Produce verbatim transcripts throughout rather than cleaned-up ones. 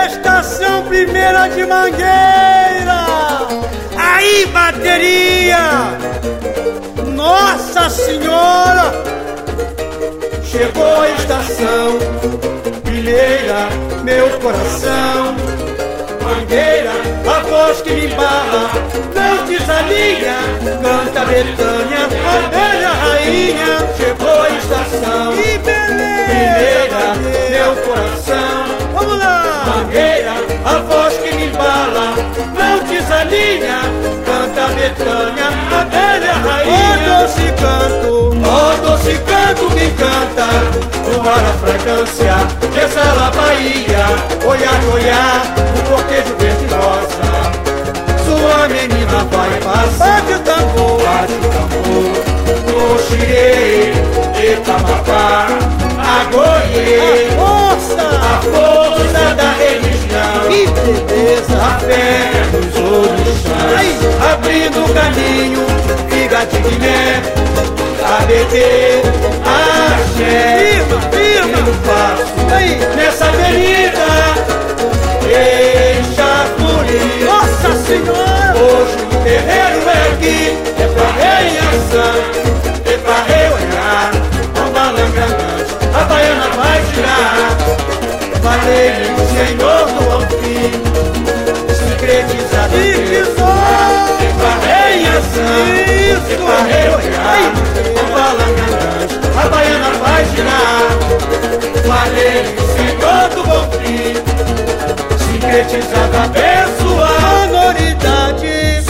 Estação Primeira de Mangueira. Aí, bateria! Nossa Senhora! Chegou a estação Primeira, meu coração. Mangueira, a voz que me embala, não desalinha. Canta Betânia, a velha rainha. Chegou a estação Que beleza! Primeira, meu coração. Vamos lá! Mangueira, a voz que me embala, não desalinha. Canta Betânia, a velha rainha. Ó doce canto, Ó doce canto que canta, no ar a fragrância dessa La Bahia. Olhar, olhar, o cortejo verde rosa, sua menina vai passar. bate o tambor, Bate o tambor, Oxirê, Itamapá, Agoiê, a força, a força da religião, que beleza! a fé dos orixás, abrindo caminho, figa de Guiné, a beber, axé, Firma, firma! no passo, Aí, nessa avenida, deixa fluir. Nossa Senhora! Hoje o terreiro é aqui, é pra reação, é pra reolhar, um balangandante, a baiana vai girar. Valeu, Senhor do Alfim, secretizado Que tesouro! é pra reação, é pra reolhar, um balangandante, a baiana vai girar. Valeu, Senhor do Alfim, secretizado abençoar. Sonoridade,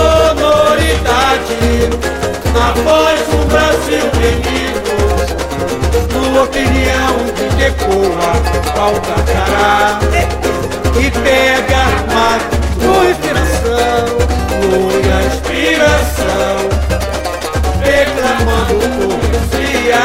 Sonoridade, na voz do Brasil unido, tua opinião que ecoa ao cantará e pega mais tua inspiração, tua inspiração, declamando poesia,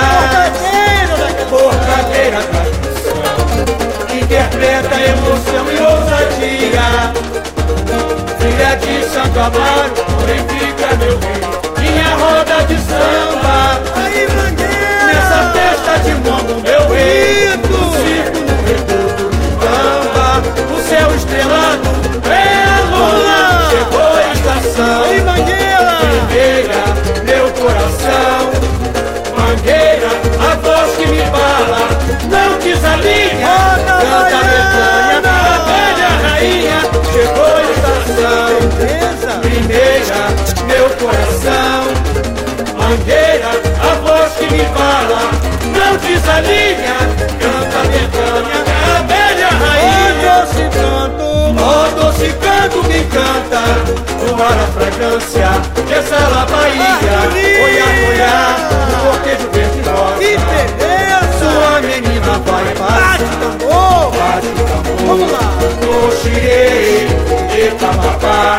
porcadeira da canção, interpreta emoção e ousadia. Filha de Santo Amaro, glorifica meu rei, minha roda de samba. aí Mangueira! Nessa festa de mundo, meu rei, no circo, no reduto de bamba, o céu estrelado é a luna. Chegou a estação Aí Mangueira! Primeira, meu coração. Mangueira, a voz que me fala, não desalinha. Roda Canta Betânia, baiana! a velha rainha. Chegou a estação Beleza! Primeira, meu coração. Mangueira, a voz que me fala, não desalinha. Canta Betânia, a velha Ó rainha. doce canto, Ó doce canto que canta, no ar a fragrância dessa La Bahia. Harmonia! Olhar, olhar, o cortejo verde que rosa, beleza! sua menina vai Bate passar. o tambor! Bate o tambor, Vamos lá! Oxirê, Itamapá,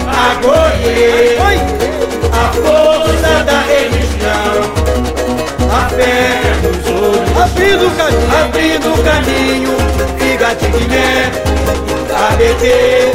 Agoiê, Oi! a força da religião, a fé dos outros, Abrindo o caminho, abrindo caminho, figa de Guiné, a beber,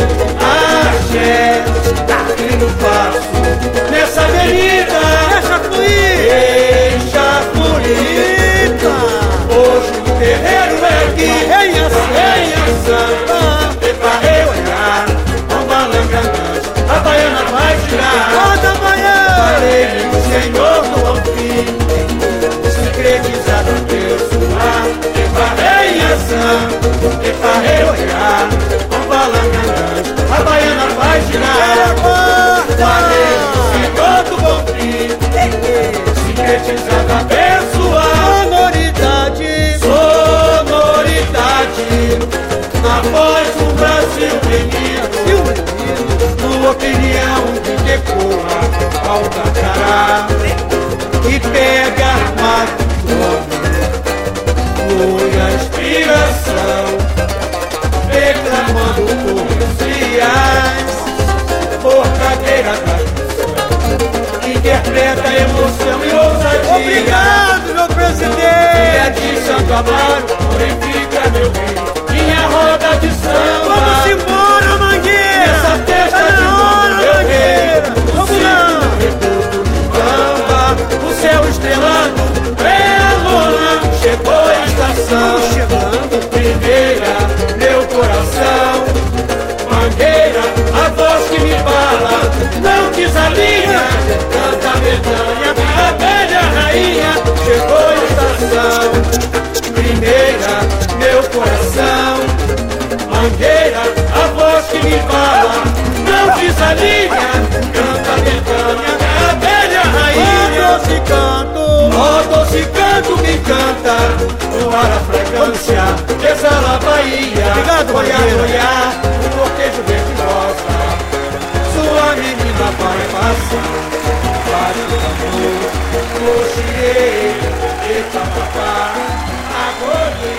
axé, e no passo, nessa avenida, deixa fluir! deixa fluir. Eita! Hoje o terreiro é aqui, Venha venha samba, samba, é pra reolhar, um balangandante, a baiana vai girar. roda baiana! Falei, Senhor do Alfim, secretizado abençoar, é pra reação, é pra reolhar, um balangandante, a baiana vai girar. Falei, Senhor do Alfim, secretizado abençoar. Sonoridade, Sonoridade, na voz do Brasil unido, tua opinião que ecoa ao cantará e pega mais tua inspiração, declamando poesias, porcadeira da canção, interpreta emoção e ousadia. obrigado, meu Filha presidente! de Santo Amaro, glorifica meu rei, minha roda de samba. Vamos embora, Mangueira! Nessa festa Tá de na hora, mundo, meu rei, Mangueira! Vamos lá! reduto de bamba, o céu estrelado é a luna. Chegou a estação, Chegando, primeira, meu coração. dessa linha, canta Betânia, é a velha rainha. Ó doce canto, Ó doce canto que canta, no ar a fragrância dessa lavaia. Obrigado, olhar, Mangueira. olhar, o cortejo verde rosa, sua menina vai passar, para o amor, coxirei, eita papá, agora